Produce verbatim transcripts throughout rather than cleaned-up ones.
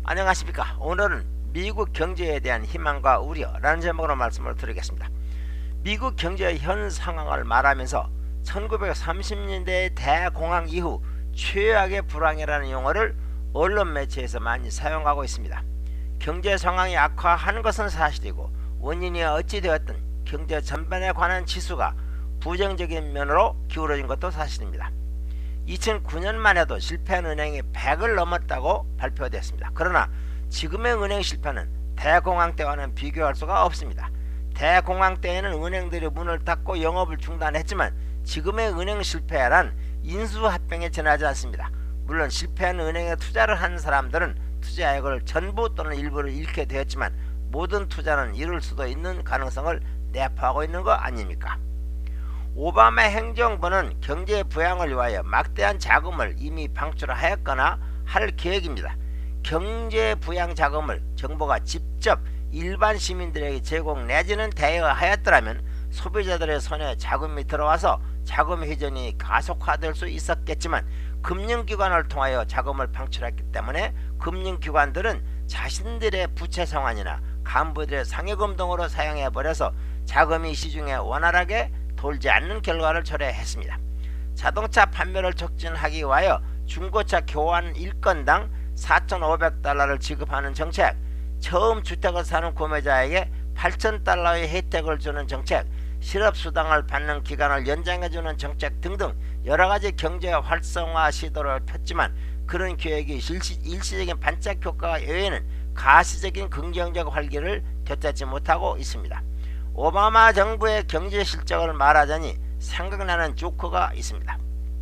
안녕하십니까. 오늘은 미국 경제에 대한 희망과 우려라는 제목으로 말씀을 드리겠습니다. 미국 경제의 현 상황을 말하면서 천구백삼십 년대의 대공황 이후 최악의 불황이라는 용어를 언론 매체에서 많이 사용하고 있습니다. 경제 상황이 악화하는 것은 사실이고 원인이 어찌 되었든 경제 전반에 관한 지수가 부정적인 면으로 기울어진 것도 사실입니다. 이천구 년만 해도 실패한 은행이 백을 넘었다고 발표됐습니다. 그러나 지금의 은행 실패는 대공황 때와는 비교할 수가 없습니다. 대공황 때에는 은행들이 문을 닫고 영업을 중단했지만 지금의 은행 실패란 인수합병에 지나지 않습니다. 물론 실패한 은행에 투자를 한 사람들은 투자액을 전부 또는 일부를 잃게 되었지만 모든 투자는 이룰 수도 있는 가능성을 내포하고 있는 거 아닙니까? 오바마 행정부는 경제 부양을 위하여 막대한 자금을 이미 방출하였거나 할 계획입니다. 경제 부양 자금을 정부가 직접 일반 시민들에게 제공 내지는 대여하였더라면 소비자들의 손에 자금이 들어와서 자금 회전이 가속화될 수 있었겠지만 금융기관을 통하여 자금을 방출했기 때문에 금융기관들은 자신들의 부채 상환이나 간부들의 상여금 등으로 사용해버려서 자금이 시중에 원활하게 돌지 않는 결과를 초래했습니다. 자동차 판매를 촉진하기 위하여 중고차 교환 일 건당 사천오백 달러를 지급하는 정책, 처음 주택을 사는 구매자에게 팔천 달러의 혜택을 주는 정책, 실업수당을 받는 기간을 연장해주는 정책 등등 여러가지 경제 활성화 시도를 폈지만 그런 계획이 일시, 일시적인 반짝 효과 외에는 가시적인 긍정적 활기를 되찾지 못하고 있습니다. 오바마 정부의 경제 실적을 말하자니 생각나는 조커가 있습니다.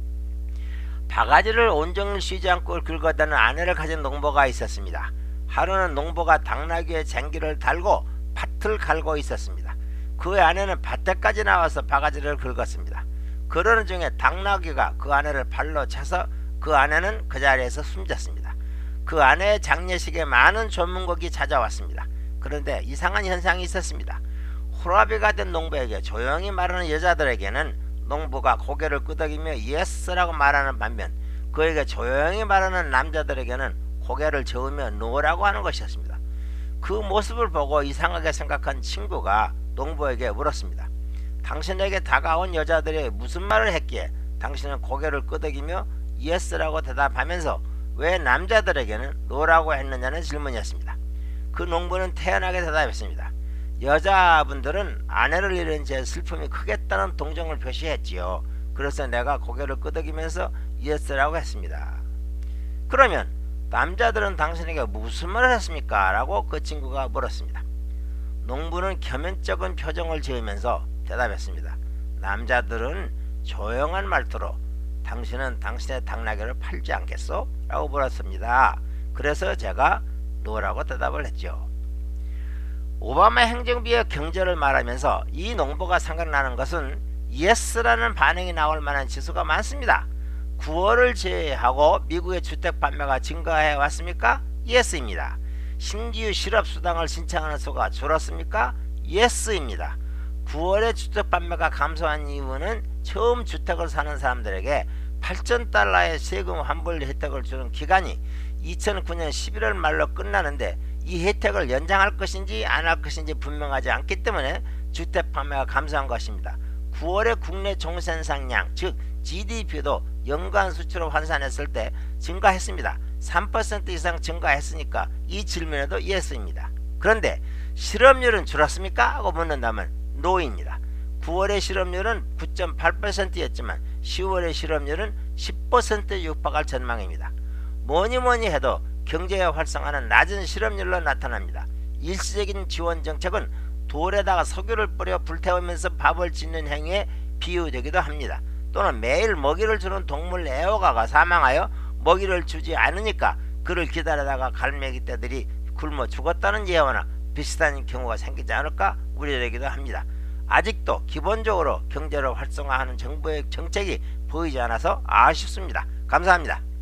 바가지를 온종일 쉬지 않고 긁어대는 아내를 가진 농부가 있었습니다. 하루는 농부가 당나귀에 쟁기를 달고 밭을 갈고 있었습니다. 그의 아내는 밭에까지 나와서 바가지를 긁었습니다. 그러는 중에 당나귀가 그 아내를 발로 차서 그 아내는 그 자리에서 숨졌습니다. 그 아내의 장례식에 많은 조문객이 찾아왔습니다. 그런데 이상한 현상이 있었습니다. 호라비가 된 농부에게 조용히 말하는 여자들에게는 농부가 고개를 끄덕이며 예스라고 말하는 반면 그에게 조용히 말하는 남자들에게는 고개를 저으며 노라고 하는 것이었습니다. 그 모습을 보고 이상하게 생각한 친구가 농부에게 물었습니다. 당신에게 다가온 여자들이 무슨 말을 했기에 당신은 고개를 끄덕이며 예스라고 대답하면서 왜 남자들에게는 노라고 했느냐는 질문이었습니다. 그 농부는 태연하게 대답했습니다. 여자분들은 아내를 잃은 제 슬픔이 크겠다는 동정을 표시했지요. 그래서 내가 고개를 끄덕이면서 예스라고 했습니다. 그러면 남자들은 당신에게 무슨 말을 했습니까? 라고 그 친구가 물었습니다. 농부는 겸연쩍은 표정을 지으면서 대답했습니다. 남자들은 조용한 말투로 당신은 당신의 당나귀를 팔지 않겠소? 라고 물었습니다. 그래서 제가 노라고 대답을 했죠. 오바마 행정부의 경제를 말하면서 이 농부가 생각나는 것은 예스라는 반응이 나올 만한 지수가 많습니다. 구월을 제외하고 미국의 주택 판매가 증가해 왔습니까? 예스입니다. 신규 실업수당을 신청하는 수가 줄었습니까? 예스입니다. 구월에 주택 판매가 감소한 이유는 처음 주택을 사는 사람들에게 팔천 달러의 세금 환불 혜택을 주는 기간이 이천구 년 십일월 말로 끝나는데 이 혜택을 연장할 것인지 안 할 것인지 분명하지 않기 때문에 주택 판매가 감소한 것입니다. 구월의 국내 총생산량 즉 지디피도 연간 수치로 환산했을 때 증가했습니다. 삼 퍼센트 이상 증가했으니까 이 질문에도 예스입니다. 그런데 실업률은 줄었습니까? 하고 묻는다면 노입니다. 구월의 실업률은 구 점 팔 퍼센트였지만 시월의 실업률은 십 퍼센트 육박할 전망입니다. 뭐니뭐니 해도 경제의 활성화는 낮은 실업률로 나타납니다. 일시적인 지원 정책은 돌에다가 석유를 뿌려 불태우면서 밥을 짓는 행위에 비유되기도 합니다. 또는 매일 먹이를 주는 동물 애호가가 사망하여 먹이를 주지 않으니까 그를 기다리다가 갈매기 떼들이 굶어 죽었다는 예화나 비슷한 경우가 생기지 않을까 우려되기도 합니다. 아직도 기본적으로 경제를 활성화하는 정부의 정책이 보이지 않아서 아쉽습니다. 감사합니다.